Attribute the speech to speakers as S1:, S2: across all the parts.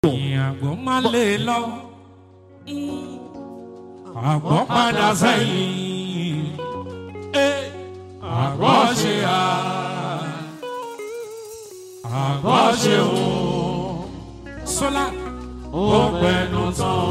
S1: àgbọ̀ má lè lọ àgbọ̀ padà sẹ́yìn àgbọ̀ ṣe àgbọ̀ ṣe o sọ́lá ó gbẹnu tán.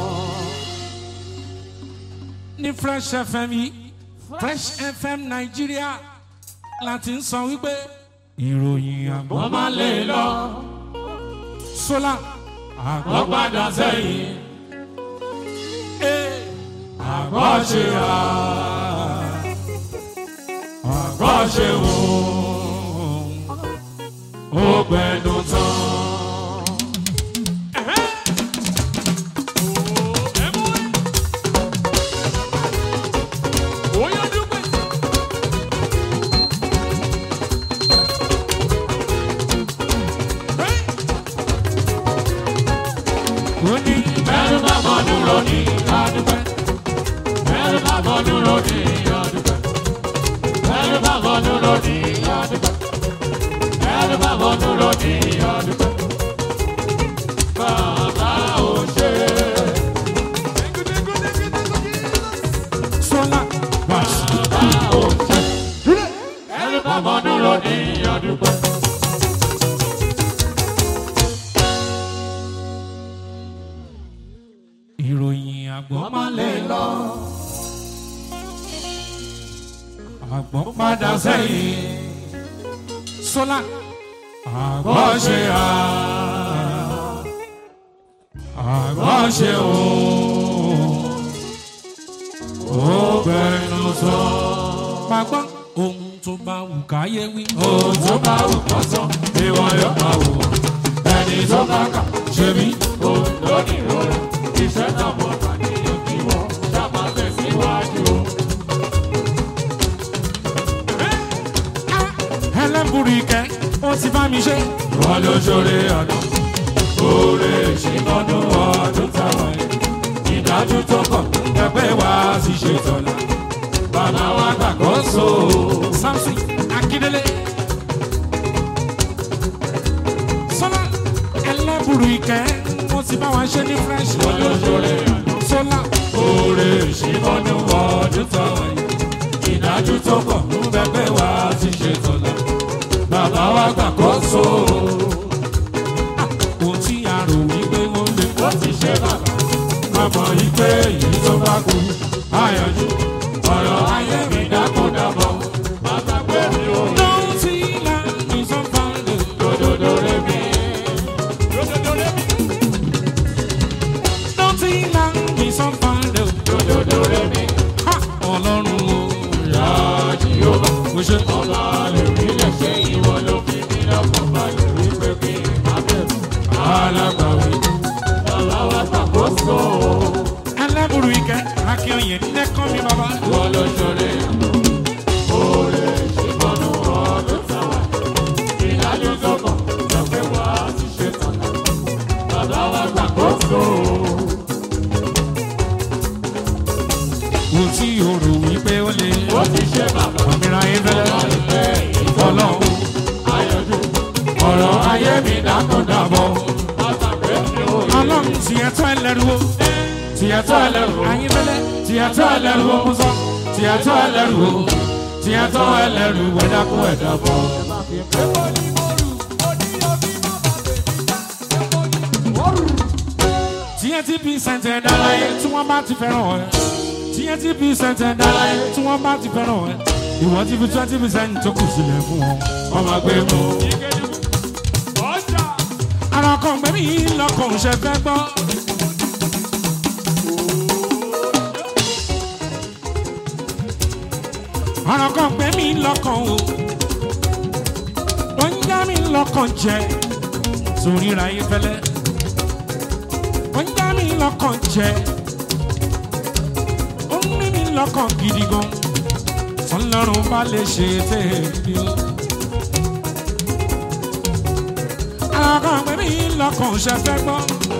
S1: ní Fresh FM yìí Fresh FM Nàìjíríà láti ń sọ wípé ìròyìn àgbọ̀ má lè lọ sọ́lá àgbọ̀ padà sẹ́yìn àgbọ̀ ṣe àgbọ̀ ṣe ó gbẹnu tán. Bẹ́ẹ̀ni bá mọ̀ dúró ní adúpẹ́. Bẹ́ẹ̀ni bá mọ̀ dúró ní adúpẹ́. Bẹ́ẹ̀ni bá mọ̀ dúró ní adúpẹ́. Bẹ́ẹ̀ni bá mọ̀ dúró ní adúpẹ́. Bàbá ò ṣe. Sọlá bàbá ò ṣe. Bẹ́ẹ̀ni bá mọ̀ dúró ní adúpẹ́. Ìròyìn àgbọ̀ má lè lọ àgbọ̀ padà sẹ́yìn sọ́lá àgbọ̀ ṣe àgbọ̀ ṣe ó gbẹnu sọ. Pàgbọ́ ohun tó bá wù káyé wí. Ohun tó bá wù kọ́ sọ ìwọ yóò máa wù ẹni tó bá kà ṣe mí òun lónìí rọra. Iṣẹ́ náà mọ̀ bá ní òkè wọ́n ṣáà tẹ̀síwájú. Ẹlẹ́bùrú ìkẹ́ ó ti bá mi ṣe. Wọ́n ló ṣoore ọdún, oore ìṣìkọ́dún ọdún táwọn ẹ̀. Ìdájú tó kọ̀ ẹgbẹ́ wa ti ṣe tọ̀la. Bàbá wa gbàgbọ́sọ. Samson Akíndélé. Sọlá ẹlẹ́bùrú ìkẹ́ ó ti bá wa ṣe ní Fresh. Wọ́n ló ṣoore ọdún. Sọlá oore ìṣìkọ́dún ọdún táwọn ẹ̀. Ìdájú tó kọ̀ ẹgbẹ́ wa ti ṣe tọ̀la. Bàbá wa gbàkóso. Ohun tí a rò wípé ó lè kó ti ṣe bàbá. Àmọ́ ìpè èyí tó bá kú. Àyànjú ọ̀rọ̀ ayé mi dákúndàbọ̀. Bàbá gbé mi ò rí. Lóhun tí ìlà mi sọ fáńdé. Dòdòdò rẹ̀ mi. Dòdòdò rẹ̀ mi. Lóhun tí ìlà mi sọ fáńdé. Dòdòdò rẹ̀ mi. Ọlọ́run o. Ìyá Jèhófà. Mo ṣe ọba lè rí lẹ́sẹ̀ ìwọ ló fi mí lọ́kàn balẹ̀ wípé kí n má bẹ̀rù. Alágbàwí bàbá wa gbàkóso. Ẹlẹ́bùrú ìkẹ́ Akínyìn nẹ́kàn mi bàbá. Wọ́n ló ṣoore oore ìṣìkọ́nù ọdún táwa. Ìdájọ́ sọ́kàn lọ́pẹ́ wá ti ṣe tán. Bàbá wa gbàkóso. Ohun tí o rò wípé ó lè. Ó ti ṣe bàbá. Àmìrà ìfẹ́lẹ́. Ọlọ́run. Ayọ̀dún. Ọ̀rọ̀ ayé mi dákúndàbọ̀. Ọlọ́run tiẹ̀ tó ẹlẹ́rú o. Tiẹ̀ tó ẹlẹ́rú o. Ayífẹ́lẹ́. Tiẹ̀ tó ẹlẹ́rú o. Mùsọ̀. Tiẹ̀ tó ẹlẹ́rú o. Tiẹ̀ tó ẹlẹ́rú o. Ẹ̀dákun ẹ̀dàbọ̀. Tiẹ̀ tí bí sẹ̀ǹtẹ̀ dára yẹ tí wọ́n bá ti fẹ́ràn ẹ̀. Tiẹ̀ tí bí sẹ̀ǹtẹ̀ dára yẹ tí wọ́n bá ti fẹ́ràn ẹ̀. Ìwọ ti fi 20% tó kù sílẹ̀ fún wọn. Wọ́n máa gbé mú. Ara kan gbẹ̀mí lọ́kàn ṣe fẹ́ gbọ́. Ara kan gbẹ̀mí lọ́kàn o. Wọ́n ń já mi lọ́kàn jẹ. Sórí ra yé fẹ́lẹ́. Wọ́n ń já mi lọ́kàn jẹ. Ó ń rí mi lọ́kàn gidi gan. Ọlọ́run bá lè ṣe tèmi o. Àwọn ọmọ mi lọ́kàn ṣe fẹ́ gbọ́.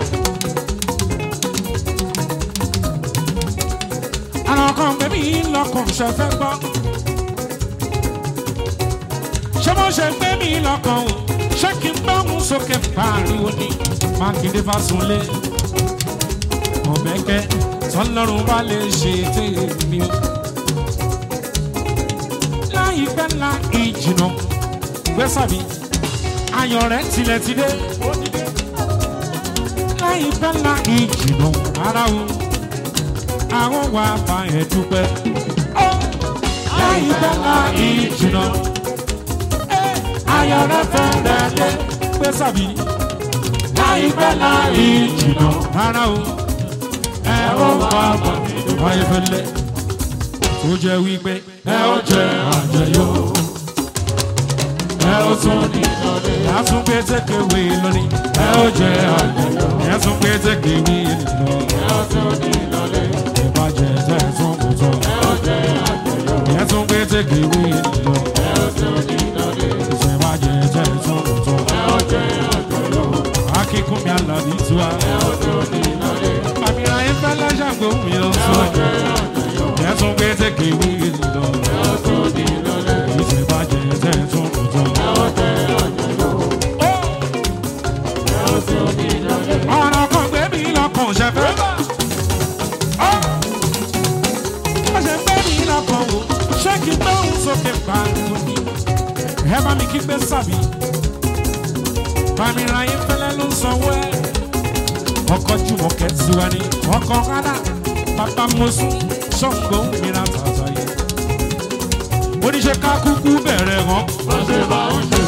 S1: Àwọn ọmọ mi lọ́kàn ṣe fẹ́ gbọ́. Ṣé mo ṣe gbé mi lọ́kàn o? ṣé kí n gbóhùn sókè pariwo ní Mákindé Fásúnlé ọ̀bẹ̀kẹ́ tọ́lọ́run bá lè ṣe tèmi o. láìpẹ́ ńlá ìjìnà gbẹ́sàbí ayọ̀ rẹ̀ tilẹ̀ ti dé. láìpẹ́ ńlá ìjìnà ara o àwọn wà bá ẹ̀ dúpẹ́. láìpẹ́ ńlá ìjìnà ayọ̀ rẹ̀ fẹ́rẹ̀ lé gbẹ́sàbí. láìpẹ́ ńlá ìjìnà ara o ẹ̀rọ wà bá ẹ̀ fẹ́lẹ́. ó jẹ́ wípé ẹ ó jẹ́ àjẹyó ẹ ó tún ní lọ́lẹ̀. ẹ tún gbé tẹ́kẹ̀wé lónìí. ẹ ó jẹ́ àjẹyó ẹ tún gbé tẹ́kẹ̀wé lọ. ẹ ó tún ní lọ́lẹ̀. ìbàjẹ́ tẹ̀ tún kò tọ́. ẹ ó jẹ́ àjẹyó ẹ tún gbé tẹ́kẹ̀wé lọ. ẹ ó tún ní lọ́lẹ̀. ìbàjẹ́ tẹ̀ tún kò tọ́. ẹ ó jẹ́ àjẹyó akínkúnmi Àlàbí tiwa. ẹ ó tún ní lọ́lẹ̀. àmìràn ìfẹ́ láṣàgbó mi ò sọ. ẹ ó jẹ́ àjẹyó ẹ tún gbé tẹ́kẹ̀wé lọ. ẹ ó tún ní lọ́lẹ̀. ìbàjẹ́ tẹ̀ tún kò tọ́. ọ̀rọ̀ kan gbé mi lọ́kàn ṣẹ̀fẹ̀. ó ṣe gbé mi lọ́kàn wò ṣé kí n gbóhùn sókè pariwo ní. ẹ bá mi kí gbé sàbí. Bàmíràn ayé fẹ́lẹ́ ló ń sanwó ẹ̀. ọkọ̀ Jùmọ̀kẹ́ tiwa ni ọkọ̀ kádà bàbá mọ́sùn ṣọ́ǹgbó mìíràn tààtà yìí. oníṣẹ́ ká kúkú bẹ̀rẹ̀ hàn.
S2: Bàṣẹ máa ń ṣe.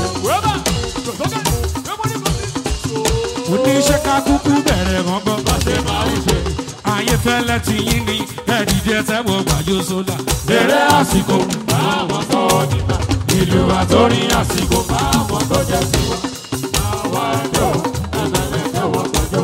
S1: oníṣẹ́ ká kúkú bẹ̀rẹ̀ gángan.
S2: Bàṣẹ máa ń ṣe.
S1: ayé fẹ́lẹ́ ti yín ni ẹ̀dìdì ẹsẹ̀ wọ gbàjọ sólà.
S2: Bẹ̀rẹ̀ àsìkò báwọn tó dìgbà. Ìlú àtòrí àsìkò báwọn tó jẹ́ tiwa. Àwa ẹjọ́ ẹ̀mẹ̀lẹ́jọ́ wọ gbọ́jọ́.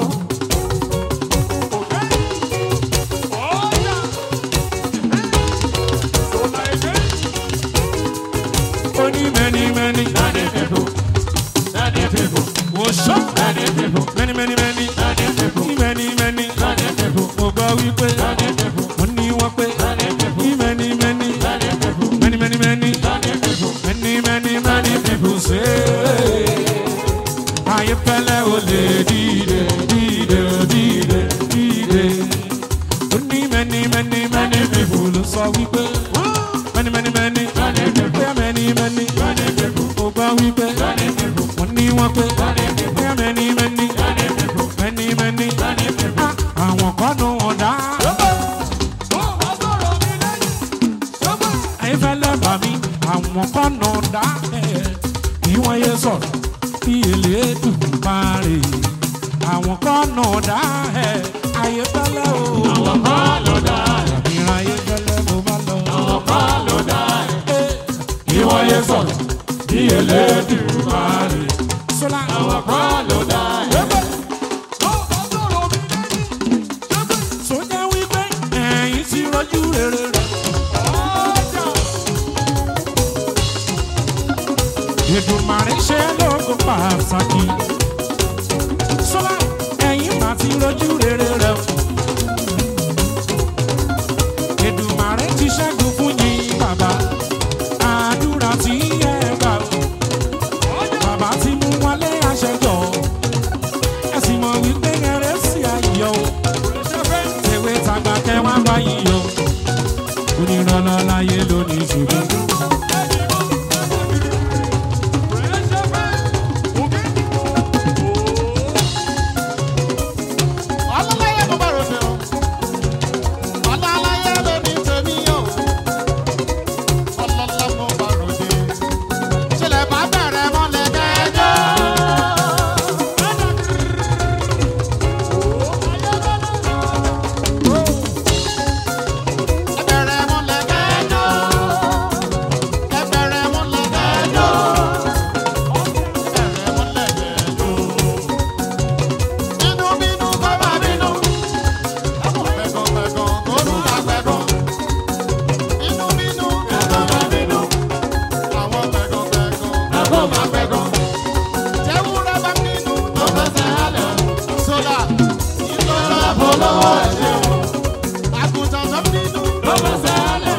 S1: Oní many many
S2: Many people, many people,
S1: wòṣọ́
S2: many people,
S1: many many many
S2: many people,
S1: many many
S2: many people,
S1: mo gbọ́ wípé
S2: many people,
S1: mo ní wọ́n pé
S2: many people,
S1: many many
S2: many people,
S1: many many many
S2: many people.
S1: many people say ayé fẹ́lẹ́ ò lè dìde dìde dìde dìde. Oní many people ló sọ wípé many
S2: Many people,
S1: many
S2: many people,
S1: mo gbọ́ wípé
S2: many people,
S1: mo ní wọ́n pé
S2: many people,
S1: many
S2: many people,
S1: many
S2: many people.
S1: àwọn kọ́nù ọ̀dá. ayé fẹ́lẹ́ bà mí àwọn kọ́nù ọ̀dá kí wọ́n yé sọ̀rọ̀ bí Elédùmarè. àwọn kọ́nù ọ̀dá ayé fẹ́lẹ́ o.
S2: Àwọn kan ló dá ẹ̀,
S1: ìran ayé fẹ́lẹ́ mo bá lọ.
S2: àwọn kan ló dá ẹ̀. Kí wọ́n yé sọ̀rọ̀ bí Elédùmarè.
S1: Sọlá
S2: Àwọn kan ló dá ẹ̀.
S1: sójà wípé ẹ̀yin ti rọ́jú rere rẹ̀. Èdùmàrè ṣe lóògùn pàtàkì. Sọlá ẹ̀yin mà ti rọ́jú rere rẹ̀. Èdùmàrè ti ṣẹ́gun fún yín bàbá. Àdúrà tí ẹ gbà ó. Bàbá ti mú wálé àṣẹjọ. Ẹ sì mọ̀ wípé ẹrẹ́ sí ayọ̀ o. Tèwé tàgbà kẹwàá báyìí yọ. Onírànlọ́ láyé lónìí ṣùgbọ́n.
S2: Ọlọ́láyé mo bá ròde o. Ọlọ́láyé ló ní tèmi o. Ọlọ́lá mo bá ròde. Ṣẹlẹ̀ bá bẹ̀rẹ̀ mọ́lẹ̀ kẹjọ́. Ẹbẹ̀rẹ̀ mọ́lẹ̀ kẹjọ́. Ẹbẹ̀rẹ̀ mọ́lẹ̀ kẹjọ́. Ẹbẹ̀rẹ̀ mọ́lẹ̀ kẹjọ́. Bínú bínú kọ́ máa bínú. Pẹ̀gàn kó lù ká pẹ̀gàn. Bínú bínú kó máa bínú. Àwọn pẹ̀gàn kó máa pẹ̀gàn. Tẹ́wúrẹ́ bá bínú ló fẹsẹ̀ hálẹ̀. Sólà ìlú ọ̀la polówó ẹ̀ṣẹ̀ o. Àgùntàn tó bínú ló fẹsẹ̀ hálẹ̀.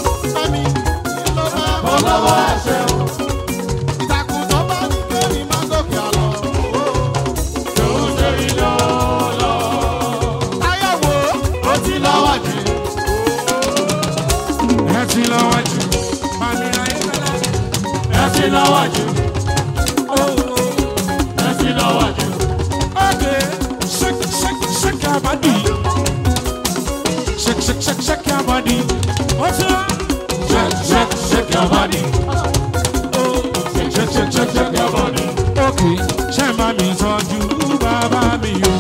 S2: Fẹ́mi ìlú ọ̀la polówó ẹ̀ṣẹ̀ o. Ìtàkùn tó bá ní kéwì máa gbó
S1: your body. Shake your body. Okay, ṣé máa mi tọ́jú bàbá mi o.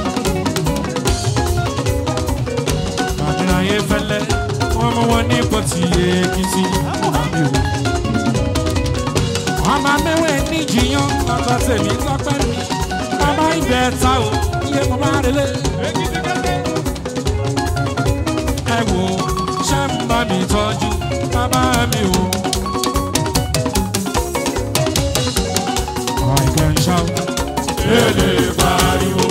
S1: Bàbá ayé fẹ́lẹ́, wọ́n mú wọn ní pọ̀tì Èkìtì. Ọmọ mẹ́wẹ̀ẹ́ ní jiyàn, bàbá tèmi lọ́pẹ́ mi. Bàbá ibẹ̀ ta o, iye mo máa relé. Ẹ wo, ṣé ń bá mi tọ́jú bàbá mi o. I can shout, lele pariwo.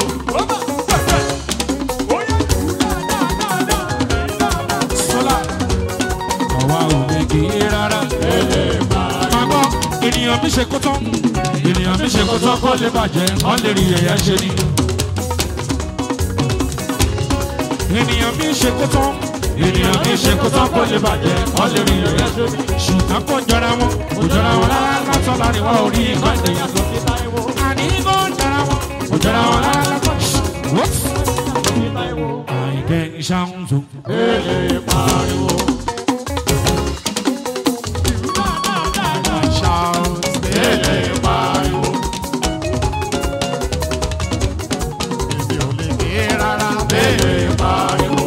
S1: Sola, àwa ò lè kí rárá. Lele pariwo. Ènìyàn mi ṣe kó tán, ènìyàn mi ṣe kó tán kó lè bàjẹ́, wọ́n lè rí ẹ̀yà ṣe ni. Ènìyàn mi ṣe kó tán, ènìyàn mi ṣe kó tán kó lè bàjẹ́, wọ́n lè rí ẹ̀yà ṣe ni. Ṣùgbọ́n kò jọra wọn rárá látọ̀ láàrin wọn ò rí nǹkan ènìyàn tó. Àní kò jọra wọn rárá látọ̀. Àìkẹ́ ìṣàǹtò. Èlé pariwo. Èlé pariwo. Èmi ò lè dé rárá. Èlé pariwo.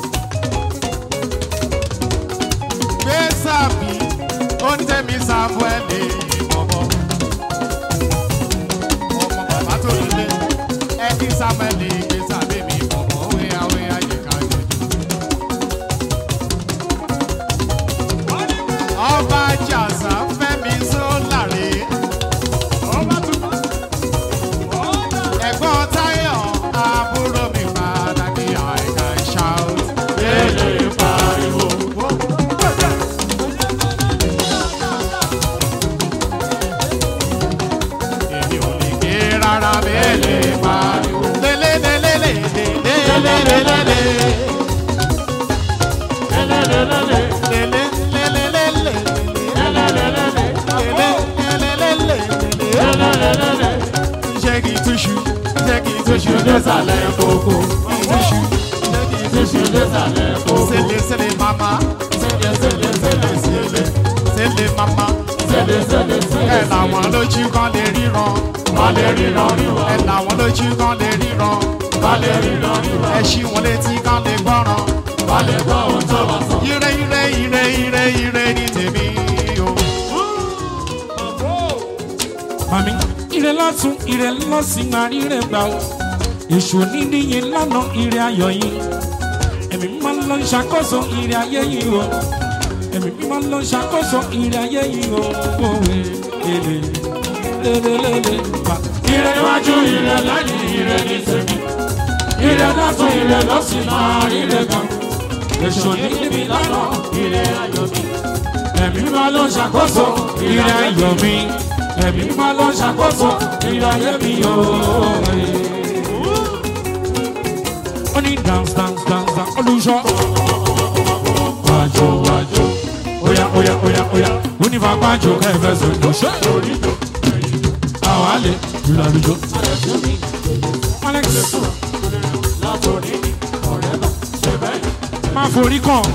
S2: Gbé sábì, ó ń tẹ́mi Sámúẹ́lì bọ̀bọ̀. Ọmọ bàbá tó lulẹ̀, ẹ kí Sámúẹ́lì gbé sábì mi bọ̀bọ̀. Wéyàwé ayé ká jọjú. Ọba Jàsà Fẹ́mi Sólàrè. Ẹ̀gbọ́n Táyọ̀ àbúrò mi pàtàkì àìkà shout.
S1: Èlé pariwo.
S2: Èmi ò lè gbé rárá Èlé pariwo. Lélélélélé. Lélélélélé.
S1: Lélélélélé. Lélélélélé.
S2: Jẹ́ kí túṣu désàlẹ̀ kókó. Túṣu
S1: désàlẹ̀ kókó.
S2: Sele mama. Sele mama. Ẹ làwọn lójú kan lè ríran. Ẹ làwọn lójú kan lè ríran. Ẹ ṣí wọn létí kan lè gbọ́ràn. Ire ní tèmi o.
S1: Mami, ire lọ́tún, ire lọ́sìn máa ríre gbà ó. Èṣù onídìyẹ lánà ire ayọ̀ yìí. Ẹ̀mí mímọ́ ló ń ṣàkóso ire ayé yìí o. Ẹ̀mí mímọ́ ló ń ṣàkóso ire ayé yìí o. Òwe èlé lélélélé pa. Ire iwájú, ire lẹ́yìn, ire ní tèmi. Ire lọ́tún, ire lọ́sìn máa ríre gbà ó. Èṣù onídìyẹ lánà ire ayọ̀ mi. Ẹ̀mí mímọ́ ló ń ṣàkóso ire ayọ̀ mi. Ẹ̀mí mímọ́ ló ń ṣàkóso ire ayé mi o. Ó ní dance olùṣọ́. Wájú óyá ó ní fagbájò kẹfẹ́ sọ̀rọ̀ ṣe. Àwọn àlè ìlàlùjọ. Alex máa forí kàn.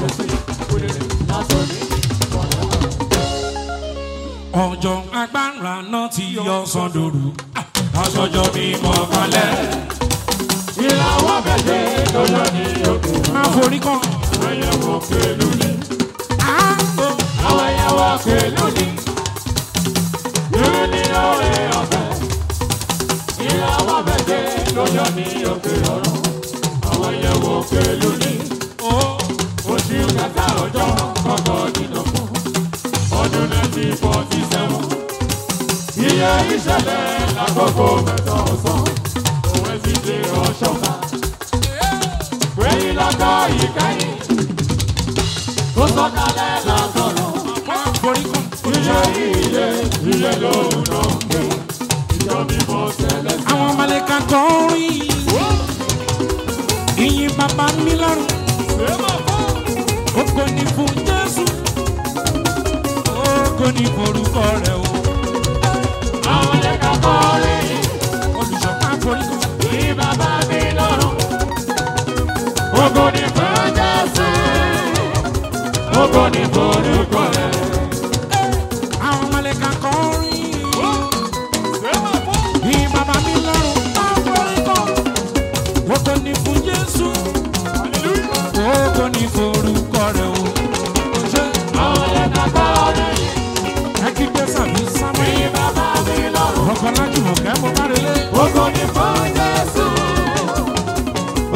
S1: Ọjọ́ agbára náà ti yọ sọ́dọ̀rù. Aṣọjọ́ mi mọ̀ kalẹ̀. Ìlàwọ̀ bẹ̀jẹ̀ lọ́jọ́ ní òkú. Máa forí kàn. Àwọn ẹ̀yẹ̀wò pẹ̀lú ni. Àwọn ẹ̀yẹ̀wò pẹ̀lú ni. Irú ni ọ̀rẹ́ ọ̀fẹ́. Ìlàwọ̀ bẹ̀jẹ̀ lọ́jọ́ ní òkè ọ̀run. Àwọn ẹ̀yẹ̀wò pẹ̀lú ni. Oṣù kẹta ọjọ́ kọ̀ọ̀kan nínú fún. Ọdún 1947. Iye ìṣẹ̀lẹ̀ lákòókò mẹ́ta ọ̀sán. Òwe ti ṣe ọ̀ṣọ́ta. Wẹ́yìn lọ́kọ̀ ìkẹyìn. Tó sọ̀kalẹ̀ lọ́sọ̀rọ̀. Iye lòun náà ń gbé. Ìjọ mímọ́ ṣẹlẹ̀ sí. Àwọn mọ̀lẹ́ka kọrin. Ìyìn bàbá mi lọ́rùn. Ògo ni fún Jésù. Ògo ni forúkọ rẹ̀ o. Àwọn mọ̀lẹ́ka kọrin. Olùṣọ́ máa forí kọ. Ìyìn bàbá mi lọ́rùn. Ògo ni fún Jésù. Ògo ni forúkọ rẹ̀.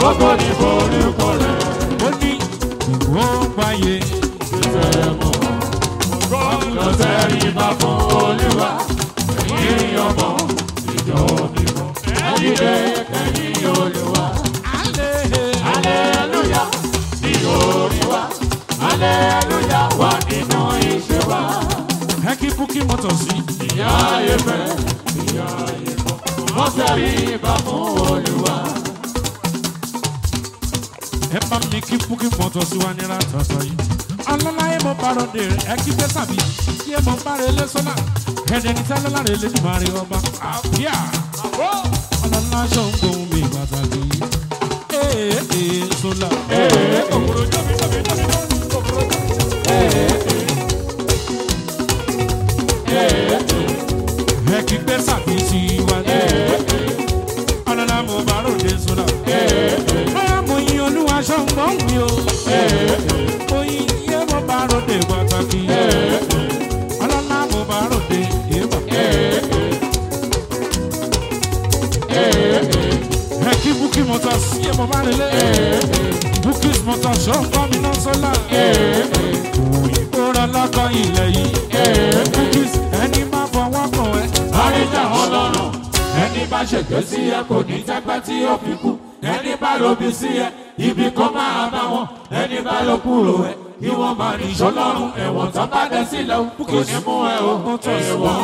S1: Ògo ni forúkọ rẹ̀.
S3: Ó ní ìwọ gbáyé.
S1: Ìfẹ́ mọ̀. Lọ tẹríba fún Olúwa. Ẹ̀yin ọmọ ìjọ mímọ́. Ẹ dìde kẹ́yìn Olúwa. Hallelujah ní orin wa. Hallelujah wà nínú iṣẹ́ wa.
S3: Ẹ kí Bukky Motors sí.
S1: Ìyá ayé fẹ́, ìyá ayé kọ́. Wọ́n tẹríba fún Olúwa.
S3: Ẹ bá mi kí Bukky Motors wá ní ratata yìí. Ọlọ́láyé mo bá rọ̀ dé ẹ kí pé sàbí. Yé mo bá rẹ̀ lé sọ́nà. Ẹ̀dẹ̀ ní sálọ́ láre lé ní màrí ọba. Àbíà. Ọlọ́lá aṣọ ń gbóhùn mi pàtàkì. Sọ́lá. Ẹ kí pé sàbí sí wá ní. Ọlọ́lá mo bá rọ̀ dé sọ́nà. Báyà mo yin Olúwa aṣọ ń gbóhùn mi o. Oyin yé mo bá rọ̀ dé pàtàkì. Ọlọ́lá mo bá rọ̀ dé èèmọ̀. Ẹ kí Bukky Motors yé mo bá rẹ̀ lé. Bukky Motors ṣọ́ ń kọ́ mi náà sọ́lá. Òyìnbó rẹ̀ lọ́kọ̀ ilẹ̀ yìí. Bukky ẹni máa fọwọ́ kàn ẹ́.
S1: Àríjà Ọlọ́run, ẹni bá ṣègbè sí ẹ kò ní tẹ́gbẹ́ tí ó fi kú. Ẹni bá lóbi sí ẹ, ibi kan máa bá wọn. Ẹni bá ló kúrò ẹ, kí wọ́n máa ní ìṣọ́lọ́run. Ẹ̀wọ̀n tán bá dẹ sílẹ̀ o, kò ní mú ẹ o. Ẹ̀wọ̀n kò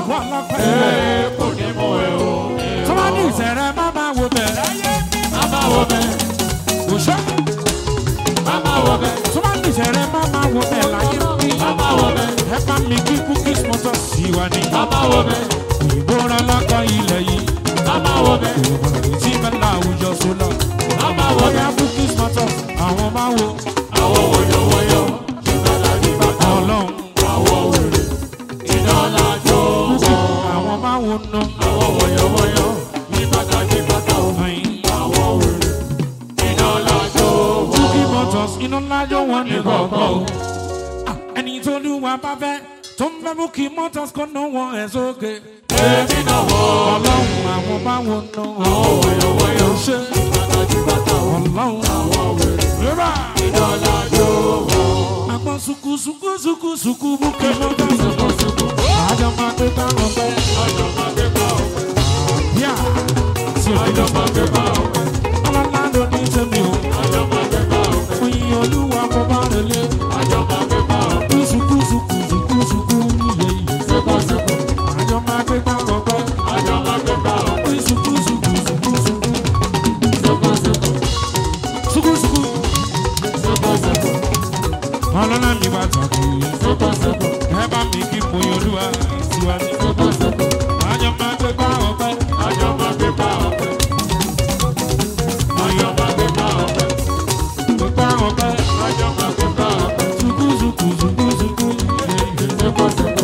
S1: ní mú ẹ o.
S3: Tó bá ní ìṣẹ̀rẹ̀ má máa wo bẹ̀.
S1: Má máa wọ bẹ̀,
S3: Òṣọ́.
S1: má máa wọ bẹ̀,
S3: Tó bá ní ìṣẹ̀rẹ̀ má máa wo bẹ̀ láyé bí.
S1: má máa wọ bẹ̀,
S3: Ẹ bá mi kí Bukky Motors sí wa ní.
S1: má máa wọ bẹ̀,
S3: Òyìnbó rẹ̀ lọ́kọ̀ ilẹ̀ yìí.
S1: má máa wọ bẹ̀,
S3: Tí bẹ́ẹ̀ láwùjọ sọ́lá.
S1: má máa wọ bẹ̀.
S3: Bóyá Bukky Motors àwọn máa wo
S1: Àwọn wọ̀yọ̀wọ̀yọ̀, ìgbàlá ní bàtà.
S3: Ọlọ́run.
S1: Àwọn wèrè, iná lájọ wọ̀.
S3: Àwọn máa wo ná.
S1: Àwọn wọ̀yọ̀wọ̀yọ̀, ìgbàlá ní bàtà. Àwọn wèrè, iná lájọ wọ̀.
S3: Bukky Motors iná lájọ wọn ní kọ̀ọ̀kan o. Ẹni tó lù wá bá fẹ́ tó ń fẹ́ Bukky Motors kó ná wọn ẹ̀ sókè.
S1: Èmi náà wọ̀.
S3: Ọlọ́run àwọn máa wo ná.
S1: Àwọn wọ̀yọ̀wọ̀yọ̀,
S3: Ṣé
S1: ìgbàlá ní bàtà.
S3: Ọlọ́run.
S1: Àwọn wèrè,
S3: Rírà.
S1: iná lájọ wọ̀.
S3: Àgbọn suku Bukky Motors. Àjọ máa gbé táwọn pẹ́.
S1: Ọjọ́ máa gbé bá ọ̀pẹ.
S3: Bíà. Sí
S1: Ọjọ́ máa gbé bá ọ̀pẹ.
S3: Ọlọ́lá ló ní tèmi o.
S1: Ọjọ́ máa gbé bá ọ̀pẹ.
S3: Oyin Olúwa mo bá rẹ̀ lé.
S1: Ọjọ́ máa gbé bá ọ̀pẹ.
S3: Suku iye iye.
S1: Sẹ́kọ̀sẹ́kọ̀.
S3: Àjọ máa gbé táwọn pẹ́.
S1: Ọjọ́ máa gbé bá ọ̀pẹ.
S3: Suku.
S1: Sẹ́kọ̀sẹ́kọ̀. Sẹ́kọ̀sẹ́kọ̀.
S3: Ọlọ́lá mi bá tàkì.
S1: Sẹ́kọ̀sẹ́kọ̀.
S3: Ẹ bá mi kí Oyin Olúwa tiwa ní.
S1: Sẹ́kọ̀sẹ́kọ̀.
S3: Àjọ máa gbé táwọn pẹ́.
S1: Ọjọ́ máa gbé bá ọ̀pẹ. Ọjọ́ máa gbé bá ọ̀pẹ.
S3: Gbé táwọn pẹ́.
S1: Ọjọ́ máa gbé bá ọ̀pẹ.
S3: Suku. Iye iye.
S1: Sẹ́kọ̀sẹ́kọ̀.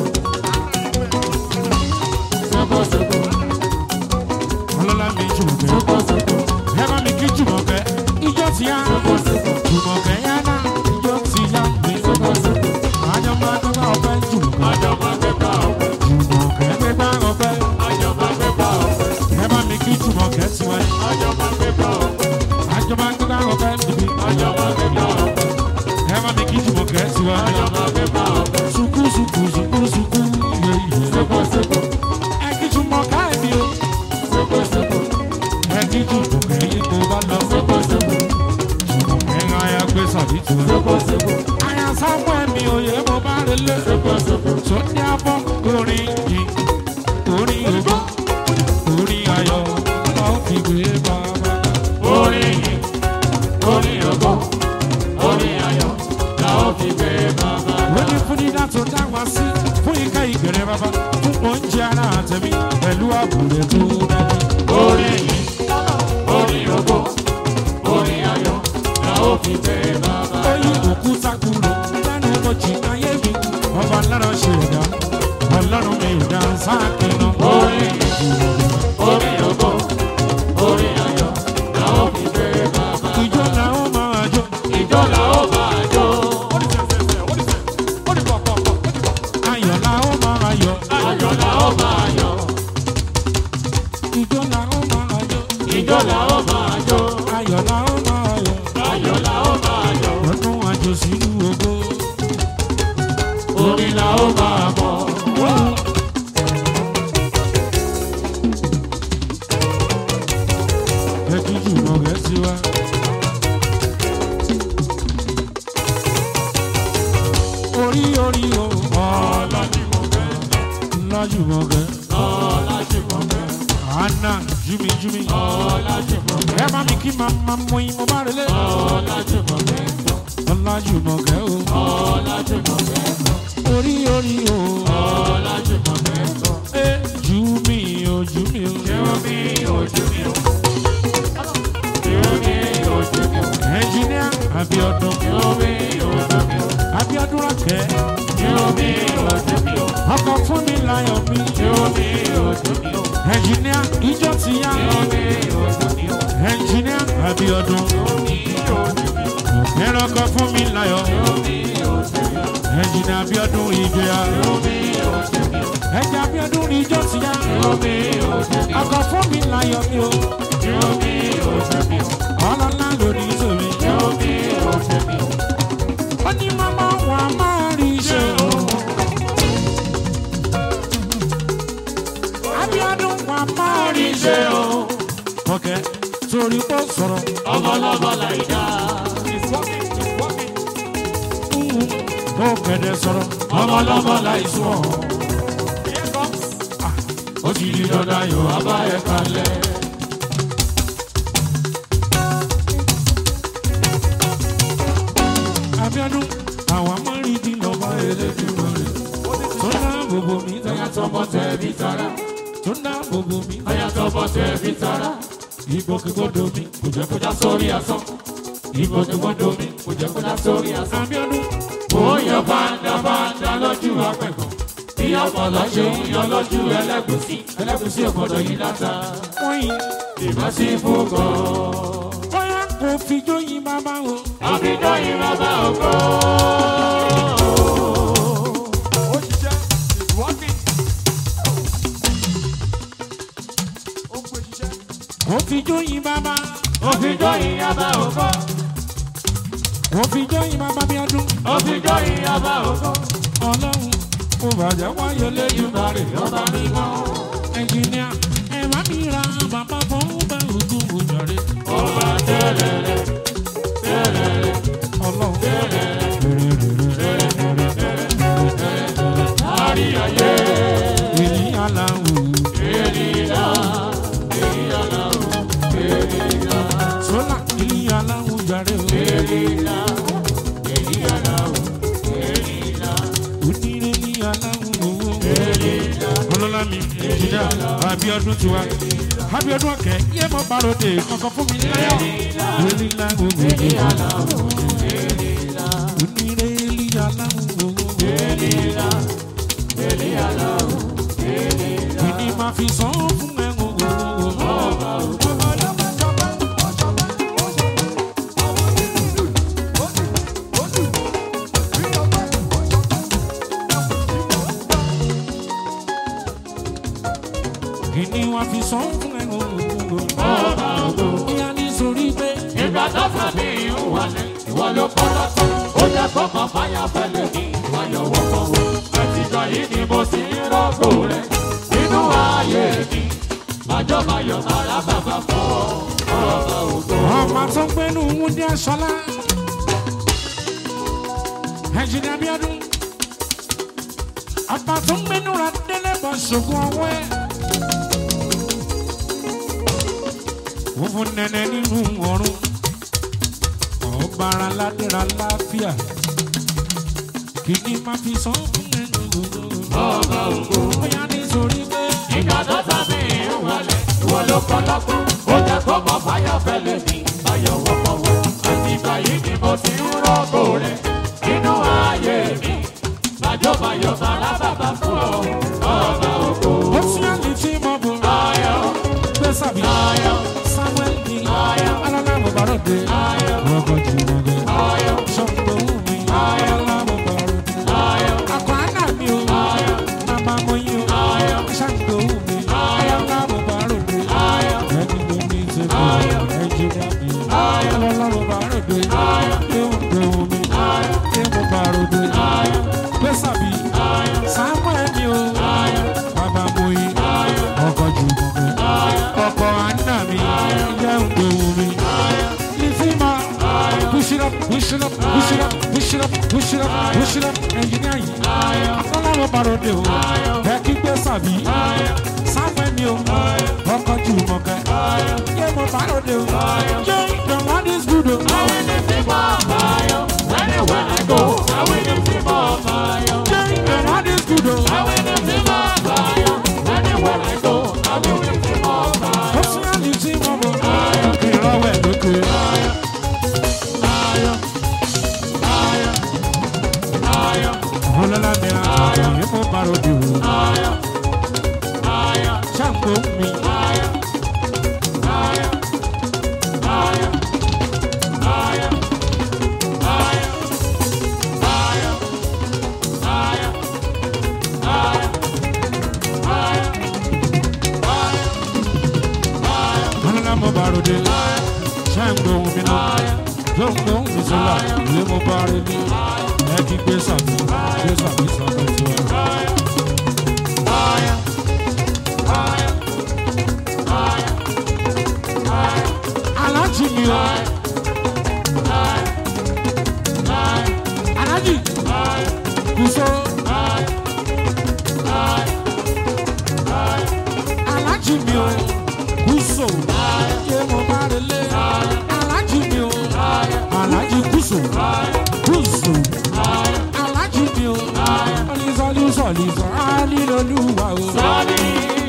S1: Sẹ́kọ̀sẹ́kọ̀.
S3: Ọlọ́lá mi Jùmọ̀kẹ́.
S1: Sẹ́kọ̀sẹ́kọ̀.
S3: Ẹ bá mi kí Jùmọ̀kẹ́. Ijó ti yá.
S1: Sẹ́kọ̀sẹ́kọ̀.
S3: Jùmọ̀kẹ́ yá náà. Ijó ti yá mi.
S1: Sẹ́kọ̀sẹ́kọ̀.
S3: Àjọ máa gbé táwọn pẹ́. Jùmọ̀kẹ́.
S1: Ọjọ́ máa gbé bá ọ̀pẹ.
S3: Jùmọ̀kẹ́ gbé táwọn pẹ́.
S1: Ọjọ́ máa gbé bá ọ̀pẹ.
S3: Ẹ bá mi kí Jùmọ̀kẹ́ tiwa ní.
S1: Ọjọ́ máa gbé bá ọ̀pẹ.
S3: Àjọ máa gbé táwọn pẹ́. Bíbí.
S1: Ọjọ́ máa gbé bá ọ̀pẹ.
S3: Ẹ bá mi kí Jùmọ̀kẹ́ tiwa ní.
S1: Ọjọ́ máa gbé bá ọ̀pẹ.
S3: Suku. Iye iye.
S1: Sẹ́kọ̀sẹ́kọ̀.
S3: Ẹ kí Jùmọ̀kẹ́ mi o.
S1: Sẹ́kọ̀sẹ́kọ̀.
S3: Ẹ kí Jùmọ̀kẹ́ yìí kó bá lọ.
S1: Sẹ́kọ̀sẹ́kọ̀.
S3: Jùmọ̀kẹ́ ń aya gbé sàbí tiwa.
S1: Sẹ́kọ̀sẹ́kọ̀.
S3: Àyà Samuel mi òye mo bá rẹ̀ lé.
S1: Sẹ́kọ̀sẹ́kọ̀.
S3: Sọ́ni abọ́ orin yìí, orin ògbó, orin ayọ̀, lọ́ọ́ fi gbé bàbá.
S1: Orin yìí, orin ògo, orin ayọ̀, la ó fi gbé bàbá.
S3: Lóní fún dídá tó dá wá sí, fún ika ìgbẹ̀rẹ̀ bàbá, fún oúnjẹ ara àtẹ̀mí, pẹ̀lú àbúrò tó dájú.
S1: Orin yìí, orin ògo, orin ayọ̀, la ó fi gbé bàbá.
S3: Oyin òkúta kúrò, lẹ́nu ọjì ayé mi, ọba lára ṣe ẹ̀dá, ọlọ́run mi ò dá sáàkì náà.
S1: Orin yìí, orin ògo, orin ayọ̀, la ó fi gbé bàbá.
S3: Ìjọ la ó máa jó.
S1: Ìjọ la ó máa jó.
S3: Ayọ̀ la ó máa yọ̀.
S1: Ayọ̀ la ó máa yọ̀.
S3: Ìjọ la ó máa jó.
S1: Ìjọ la ó máa jó.
S3: Ayọ̀ la ó máa àjò sínú ògo.
S1: Orin la ó máa mọ̀.
S3: Ẹ jíjù mọ̀gẹ́ sí wa. Orí orí o.
S1: Ọlájúmọ̀kẹ́.
S3: Ọlájúmọ̀kẹ́.
S1: Ọlájúmọ̀kẹ́.
S3: Anna Jumi Jumi.
S1: Ọlájúmọ̀kẹ́.
S3: Ẹ bá mi kí màmá mú yín mo bá relé.
S1: Ọlájúmọ̀kẹ́.
S3: Ọlájúmọ̀kẹ́ o.
S1: Ọlájúmọ̀kẹ́.
S3: Orí orí o.
S1: Ọlájúmọ̀kẹ́.
S3: Ẹ Jumi o Jumi o.
S1: Jumi ojú mi o. Jumi ojú mi o.
S3: Engineer Abiodun.
S1: Jumi ojú mi o.
S3: Abiodun Rakẹ́.
S1: Jumi ojú mi o.
S3: Ọkọ fún mi láyọ̀ mi.
S1: Jumi ojú mi o.
S3: Engineer Ijó ti yá.
S1: Jumi ojú mi o.
S3: Engineer Abiodun.
S1: Jumi ojú mi o.
S3: Ẹ̀rọ ọkọ fún mi láyọ̀.
S1: Jumi ojú mi o.
S3: Engineer Abiodun Ìjọya.
S1: Jumi ojú mi o.
S3: Ẹja Abiodun Ijó ti yá.
S1: Jumi ojú mi o.
S3: Ọkọ fún mi láyọ̀ mi o.
S1: Jumi ojú mi o.
S3: Ọlọ́lá lórí sómi.
S1: Jumi ojú mi o.
S3: Ó ní màmá wa máa rí iṣẹ́ o. Abiodun wa máa rí iṣẹ́ o. Ọ̀kẹ́ torí kó sọ̀rọ̀.
S1: Ọmọlọ́mọ láìda.
S3: Ó kẹ̀dẹ̀ sọ̀rọ̀.
S1: Ọmọlọ́mọ láìsùn. Ó ti di dandan yóò wá bá ẹ kalẹ̀.
S3: Abiodun àwọn máa rí di lọ́wọ́ Elédùmarè. Tó dá gbogbo mi
S1: Ẹyà
S3: dáyà
S1: tọmọ tẹ̀bí tara.
S3: tó dá gbogbo mi.
S1: Ẹyà tọmọ tẹ̀bí tara.
S3: Ìgbòkègbodò mi.
S1: Kò jẹ́ kó já sórí asán. Ìgbòkègbodò mi kò jẹ́ kó já sórí asán.
S3: Abiodun
S1: Bóyá bàǹdà lójú apẹ̀kọ̀. Bí ọpọlọ ṣe ń yan lójú ẹlẹ́gùsí. Ẹlẹ́gùsí ọ̀gbọ̀dọ̀ yìí láta.
S3: wọ́n yìí.
S1: Ìbá sí fún gan.
S3: Bóyá kò fi jóyin bàbá o.
S1: Àbíjọ́ ìrọ̀bá ògo.
S3: Kò fi jóyin bàbá.
S1: Òfìjọ́ ìyàbá ògo.
S3: Kò fi jóyin bàbá Abiodun.
S1: Òfìjọ́ ìyàbá ògo.
S3: Ọlọ́run kò bàjẹ́ wáyé lẹ́yìn.
S1: Ìbàrè ọba mímọ́.
S3: Ẹnjìníà ẹ má mi ra bàbá fún bá ògùn òjòrè.
S1: Ọba tẹ́lẹ̀rẹ̀ tẹ́lẹ̀rẹ̀
S3: Ọlọ́run
S1: lárí ayé.
S3: èyí aláwọ̀
S1: Ènìyà ènìyà ènìyà
S3: sólà èyí aláwọ̀ jàre o.
S1: ènìyà ènìyà ènìyà
S3: Onírè ní aláwọ̀ owó.
S1: ènìyà.
S3: Ọlọ́lá mi Ẹnjìníà Abiodun tiwa. Abiodun ọ̀kẹ́ yé mo bá ròde kọ̀ọ̀kan fún mi láyọ̀. Èyí aláwọ̀ owó. Onírè èyí aláwọ̀ owó. Ìní máa fi sàn fún ẹ̀wọ̀n owó. Ìní wá fi sàn fún ẹ̀wọ̀n owó. Ìyá ní sórí pé
S1: Ìgbà tó fàbí ìhùwàlẹ̀, ìwọ ló kọ́ lọ́tọ̀. Ó jẹ́ kọ́kọ́ fáyà fẹ́lẹ̀ ní ìwáyọ̀ wọ́pọ̀. Àtìgbà yìí ni mo sì ń rọ́gbò rẹ̀. Nínú ayé mi, májọ́máyọ̀ mára bàbá fún ọ. Ọba ògo.
S3: ọmọ tó ń gbénu Wúndé Aṣọlá. Ẹnjìníà Abiodun. Ọba tó ń gbénu ra délé bọ̀ ṣògùn ọwọ́ ẹ̀. Wọ́n fún nẹ́nẹ́ nínú ọ̀run. Ọba ara ládéra láfíà. Kìíní máa fi sàn fún ẹnu gbogbo.
S1: Ọba ògo.
S3: Bóyá ní sórí pé
S1: Ìgbà tó fàbí ìhùwàlẹ̀, ìwọ ló kọ́ lọ́tọ̀. Ó jẹ́ kọ́kọ́ fáyà fẹ́lẹ̀ ní ìwáyọ̀ wọ́pọ̀. Àtìgbà yìí ni mo sì ń rọ́gbò rẹ̀. Nínú ayé mi, májọ́máyọ̀ mára bàbá fún ọ. Ọba ògo.
S3: ó tún yà ní tí mo bò.
S1: Ayọ̀.
S3: Gbé sàbí.
S1: Ayọ̀.
S3: Samuel ní.
S1: Ayọ̀.
S3: Alálà mo bá ròde.
S1: Ayọ̀.
S3: Ọkọ̀ jù mọ̀ gẹ̀.
S1: Ayọ̀.
S3: Ṣọ́ngbó mi.
S1: Ayọ̀.
S3: Alálà mo bá ròde.
S1: Ayọ̀.
S3: Akọ̀ àná mi o.
S1: Ayọ̀.
S3: Màmá mo yín o.
S1: Ayọ̀.
S3: Ṣọ́ngbó mi.
S1: Ayọ̀.
S3: Alálà mo bá ròde.
S1: Ayọ̀.
S3: Ẹni ló ní ìṣègùn.
S1: Ayọ̀.
S3: Ẹnjìníà mi.
S1: Ayọ̀.
S3: Alálà mo bá ròde.
S1: Ayọ̀.
S3: Ṣọ́ngbó mi.
S1: Ayọ̀.
S3: push it up, engineer yìí. Ọlọ́wọ́ parode o, ẹ kí gbé sàbí. Sáfẹ́ mi o, ọkọ̀ jù mọ̀kẹ́. Yé mo parode o, yé the one is good o.
S1: Anywhere I go, I will lift him up higher.
S3: Yé the one is good o.
S1: I will lift him up higher. Anywhere I go, I will lift him up higher.
S3: Ó sì yá ní tí mo bọ̀. Ìrọ̀wẹ́ lókè. Ọlọ́lá mi ààyè yé mo parode o. Ṣàǹkó mi. Mo barode, ṣàǹgbó mi náà, gbòǹgbò mi sọlá, ilé mo bari ní, ẹ kí gbé sàbí sàbẹ̀ tí wọ́n. Aláàjì mi o, aláàjì, kùsọ́, aláàjì mi o, kùsọ́. Mo barele, aláàjì mi o, aláàjì kùsù, aláàjì mi o, sọlísọ, alílolúwa o.
S1: Sọ́ọ̀lì,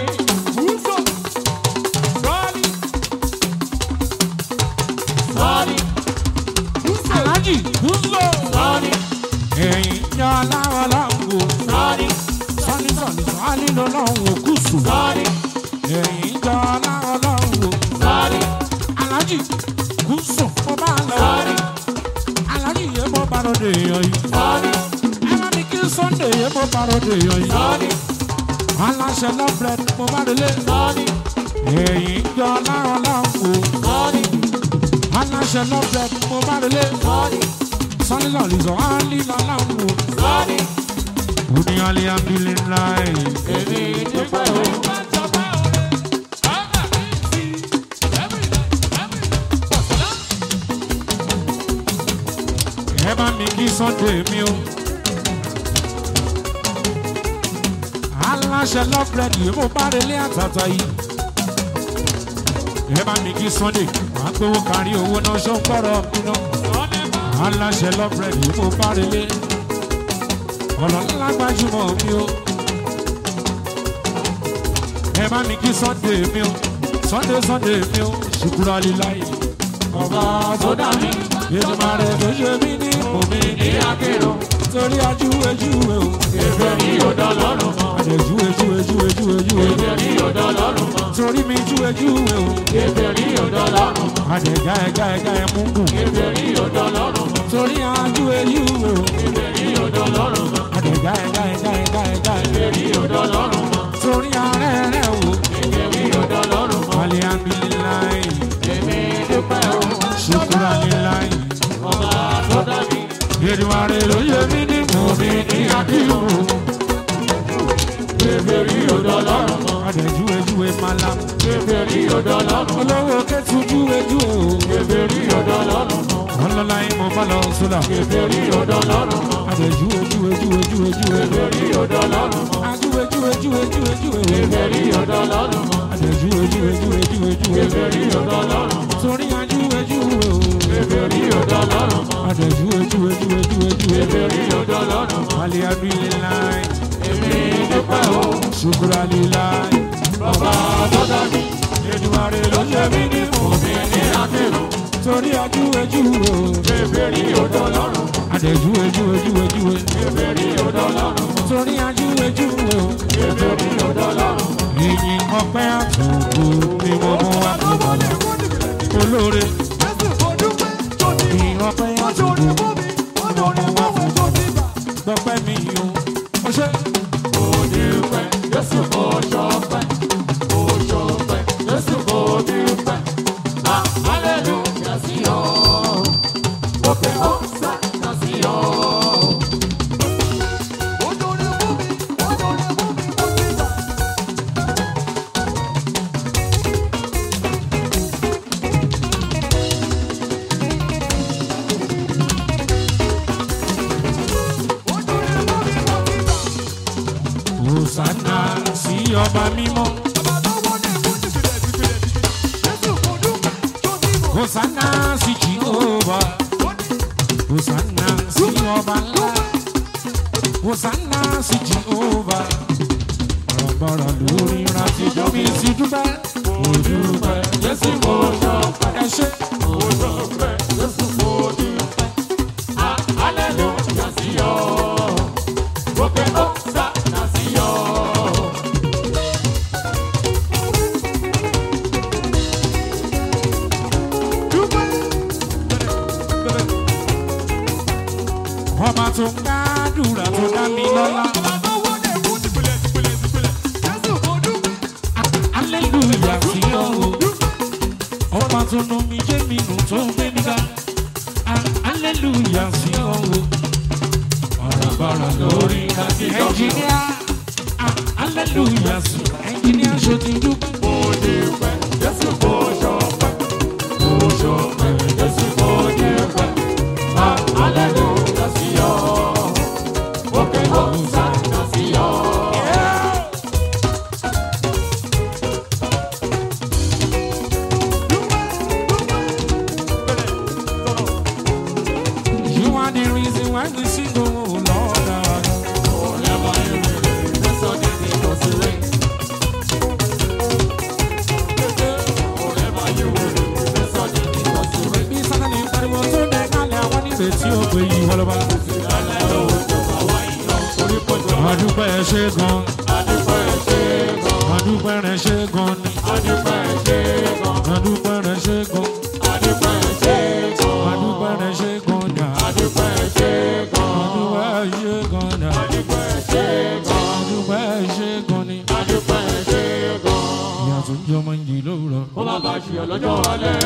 S3: aláàjì kùsù, ẹ̀yin yan aláwọ̀ láwọ̀, sọlísọ, alílolúwa kùsù, ẹ̀yin yan aláwọ̀ láwọ̀. Aláàjì kùsù mo bá lọ. Aláàjì yẹ mo parode yan yìí. Ẹ̀rọ mi kí Sunday yẹ mo parode yan yìí. Aláṣẹ lọ́bẹ̀rẹ̀ mo bá délé. Èyí jọ láwọn láwọn o. Aláṣẹ lọ́bẹ̀rẹ̀ mo bá délé. Sọ́ni lọ́ọ̀lì sọ alílọ́ láwọn o. Ó ní alihamdulilayi.
S1: èmi dúpẹ́ o.
S3: Ẹ bá mi kí Sunday mi o. Aláṣẹ lọ́bẹ̀rẹ̀ yìí mo bá délé àtàtà yìí. Ẹ bá mi kí Sunday, máa gbowó kárí owó náà ṣó ń gbọ́rọ̀ mi náà. Aláṣẹ lọ́bẹ̀rẹ̀ yìí mo bá délé. Ọ̀nà ńlá gbajúmọ̀ mi o. Ẹ bá mi kí Sunday mi o. Sunday mi o. Ṣùkúrọ̀ aliláyé.
S1: ọba tó dá mi.
S3: Ètùmọ̀ rẹ̀ tó ṣe mí ní omi
S1: ní akérò.
S3: torí ajúwèjúwe o.
S1: èfè ní ọ̀dọ̀ lọ́rùn mọ́.
S3: Àdèjúwèjúwèjúwèjúwe.
S1: èfè ní ọ̀dọ̀ lọ́rùn mọ́.
S3: Torí mi júwèjúwe o.
S1: èfè ní ọ̀dọ̀ lọ́rùn mọ́.
S3: Àdègá ẹ̀gá ẹ̀ mú gùn.
S1: èfè ní ọ̀dọ̀ lọ́rùn mọ́.
S3: Torí ajúwèjúwe o.
S1: èfè ní ọ̀dọ̀ lọ́rùn mọ́.
S3: Àdègá ẹ̀gá
S1: èfè ní ọ̀dọ̀ lọ́rùn mọ́.
S3: torí ààrẹ rẹ̀ o.
S1: èfè ní ọ̀dọ̀ lọ́rùn mọ́.
S3: Alihamdulilayi.
S1: èmi dúpẹ́ o.
S3: Ṣùkúrọ̀ aliláyé.
S1: ọba tó dá mi.
S3: Èdùmàrè ló yẹ mí ní omi ní akíwò.
S1: èfè ní ọ̀dọ̀ lọ́rùn mọ́.
S3: Àdèjúwèjúwe mala.
S1: èfè ní ọ̀dọ̀ lọ́rùn mọ́.
S3: Olówó kẹ́tù júwèjúwe o.
S1: èfè ní ọ̀dọ̀ lọ́rùn mọ́.
S3: Ọlọ́lá yín mo bá lọ sólà.
S1: èfè ní ọ̀dọ̀ lọ́rùn mọ́.
S3: Àdèjúwèjúwèjúwèjúwe.
S1: èfè ní ọ̀dọ̀ lọ́rùn mọ́.
S3: Ajúwèjúwèjúwèjúwe.
S1: èfè ní ọ̀dọ̀ lọ́rùn mọ́.
S3: Àdèjúwèjúwèjúwèjúwe.
S1: èfè ní ọ̀dọ̀ lọ́rùn mọ́.
S3: Torí ajúwèjúwe o.
S1: èfè ní ọ̀dọ̀ lọ́rùn mọ́.
S3: Àdèjúwèjúwèjúwèjúwe.
S1: èfè ní ọ̀dọ̀ lọ́rùn mọ́.
S3: Alihamdulilayi.
S1: èmi dúpẹ́ o.
S3: Ṣùkúrọ̀ aliláyé.
S1: ọba tó dá mi.
S3: Èdùmàrè ló yẹ mí ní
S1: omi ní akérò.
S3: torí ajúwèjúwe o.
S1: èfè ní ọ̀dọ̀ lọ́rùn mọ́.
S3: Àdèjúwèjúwèjúwe.
S1: èfè ní ọ̀dọ̀ lọ́rùn mọ́.
S3: Torí ajúwèjúwe o.
S1: èfè ní ọ̀dọ̀ lọ́rùn mọ́.
S3: Ìyìn ọpẹ́ àtòkù ni mo mú wá fún bàbá. Olóore. Ìyìn ọpẹ́ àtòkù ni mo mú wá fún bàbá. Gbọ́pẹ́ mi o. Ó ṣe.
S1: Mo dúpẹ́, Jésù mo ṣọpẹ́, mo ṣọpẹ́, Jésù mo dúpẹ́. Hallelujah sí ọ, mo fẹ́ Hosanna sí ọ.
S3: ọba mímọ́. Hosanna sí Jehovah. Hosanna sí ọba ńlá. Hosanna sí Jehovah. Bọ̀rọ̀ lórí rántí jọ́mi sí dúpẹ́. Mo dúpẹ́ Jésù mo dúpẹ́. Ẹ ṣé.
S1: Mo dúpẹ́ Jésù mo dúpẹ́. Hallelujah sí ọ. Òkè Hosanna sí ọ.
S3: Ọba tó ń gbàdúrà tó dá mi lọ́lá. Hallelujah sí ọ. Ọba tó nù mí jẹ́ mi nù tó ń gbé nígbà. Hallelujah sí ọ. Ọ̀rọ̀ lórí ẹnjìníà. Hallelujah sí ẹnjìníà ṣe ti dúpẹ́.
S1: Mo dúpẹ́ Jésù mo ṣọpẹ́. Mo ṣọpẹ́ Jésù mo dúpẹ́. Hallelujah sí ọ. Òkè Hosanna sí ọ.
S3: You are the reason why we sing, oh Lord.
S1: Forever you reign, the sun is because you reign. Forever you reign, the sun is because you reign.
S3: Bí sáná ní pariwo tó dé kálẹ̀ àwọn níbẹ̀ tí ó gbé yìí wọlé bá.
S1: Ìdálẹ́ ló tó bá wá ìyọ̀ orí pọ̀jọ́.
S3: Adúpẹ́ ẹ ṣé gan.
S1: Adúpẹ́ ṣe gan.
S3: Adúpẹ́ rẹ ṣé gan ni.
S1: Adúpẹ́ ṣe gan.
S3: Adúpẹ́ rẹ ṣé gan.
S1: Adúpẹ́ ṣe gan.
S3: Adúpẹ́ rẹ ṣé gan dà.
S1: Adúpẹ́ ṣe gan.
S3: Adúpẹ́ ṣé gan dà.
S1: Adúpẹ́ ṣe gan.
S3: Adúpẹ́ ṣé gan ni.
S1: Adúpẹ́ ṣe gan.
S3: Ìyá tó ń jẹ ọmọ yìí lówùrọ̀.
S1: Ó má bá ṣe ọlọ́jọ́ alẹ́.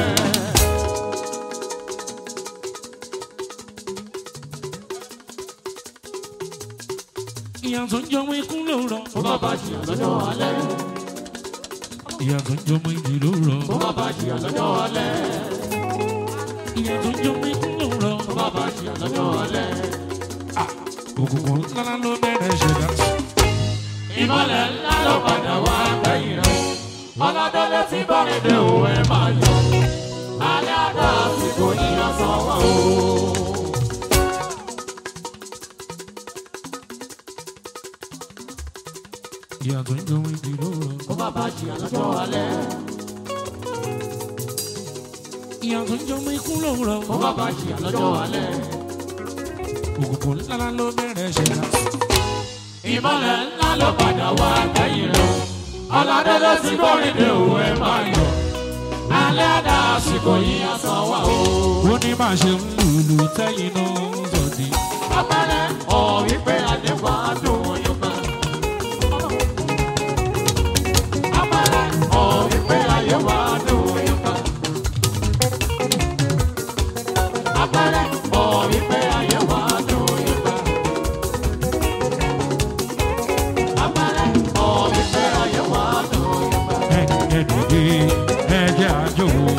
S3: Ìyá tó ń jẹ ọmọ ikú lówùrọ̀.
S1: Ó má bá ṣe ọlọ́jọ́ alẹ́.
S3: Ìyá tó ń jẹ ọmọ yìí lówùrọ̀.
S1: Ó má bá ṣe ọlọ́jọ́ alẹ́.
S3: Ìyá tó ń jẹ ọmọ ikú lówùrọ̀.
S1: Ó má bá ṣe ọlọ́jọ́ alẹ́.
S3: Òkùnkùn ńlá ló bẹ̀rẹ̀ ṣẹ̀dá.
S1: Ìmọ̀lẹ̀ ńlá ló padà wá gbẹ̀yìn rẹ̀. Ọlọ́dọ́lẹ́ tí bọ́rẹ̀dẹ̀ ò ẹ máa yọ. Alẹ́ àdá àsìkò yíyan sanwó o.
S3: Ìyá tó ń jẹ ọmọ yìí lówùrọ̀.
S1: Ó má bá ṣe ọlọ́jọ́ alẹ́.
S3: Ìyá tó ń jẹ ọmọ ikú lówùrọ̀.
S1: Ó má bá ṣe ọlọ́jọ́ alẹ́.
S3: Òkùnkùn ńlá ló bẹ̀rẹ̀ ṣẹ̀dá.
S1: Ìmọ̀lẹ̀ ńlá ló padà wá gbẹ̀yìn rẹ̀. Ọlọ́dọ́lẹ́ tí bọ́rẹ̀dẹ̀ ò ẹ máa yọ. Alẹ́ àdá àsìkò yíyan sanwó o.
S3: Ó ní bá ṣe ń lùlù tẹ́yìn náà ń sọ̀dí.
S1: Apẹ̀rẹ̀ ọ̀ wípé àdéhùn àdùn yóò gbà. Apẹ̀rẹ̀ ọ̀ wípé àyẹ̀wò àdùn yóò gbà. Apẹ̀rẹ̀ ọ̀ wípé àyẹ̀wò àdùn yóò gbà. Apẹ̀rẹ̀ ọ̀ wípé àyẹ̀wò àdùn yóò gbà.
S3: Ẹ̀ẹ́dẹ̀gbẹ́ ẹ̀jẹ̀ àjò